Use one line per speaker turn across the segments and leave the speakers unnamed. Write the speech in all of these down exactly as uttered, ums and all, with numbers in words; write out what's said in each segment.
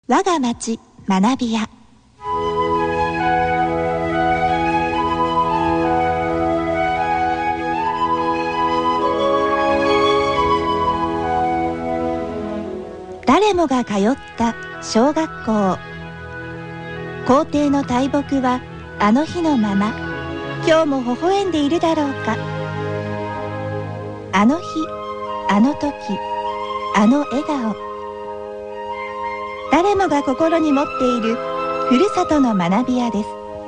我が町学び屋。誰もが通った小学校。校庭の大木はあの日のまま、今日も微笑んでいるだろうか。あの日、あの時、あの笑顔。誰もが心に持っているふるさとの学び屋です。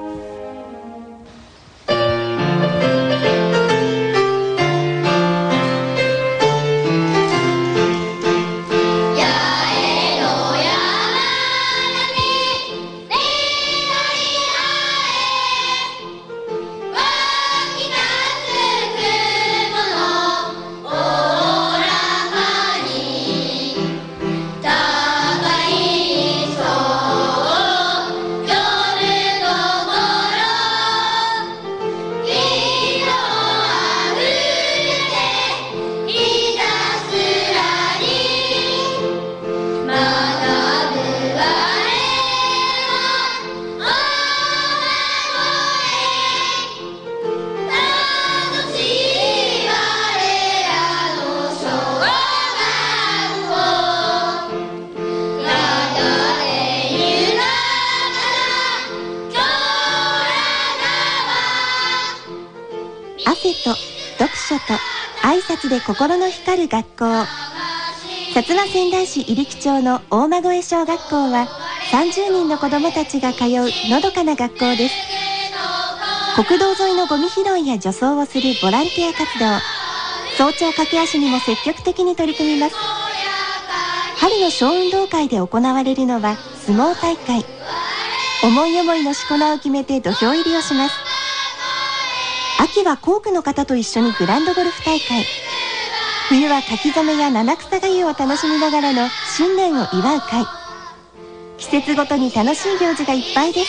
汗と読書と挨拶で心の光る学校。薩摩川内市入来町の大間越小学校はさんじゅうにんの子どもたちが通うのどかな学校です。国道沿いのゴミ拾いや除草をするボランティア活動、早朝駆け足にも積極的に取り組みます。春の小運動会で行われるのは相撲大会。思い思いのしこ名を決めて土俵入りをします。秋は校区の方と一緒にグランドゴルフ大会。冬は書き初めや七草がゆを楽しみながらの新年を祝う会。季節ごとに楽しい行事がいっぱいです。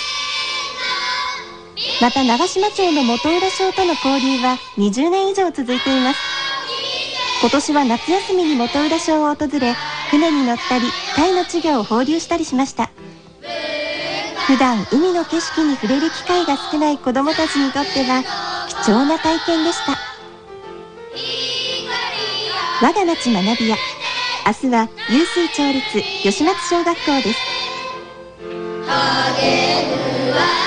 また長島町の本浦小との交流はにじゅうねん以上続いています。今年は夏休みに本浦小を訪れ、船に乗ったり鯛の稚魚を放流したりしました。普段海の景色に触れる機会が少ない子どもたちにとっては貴重な体験でした。我が町学び屋。明日は湧水町立吉松小学校です。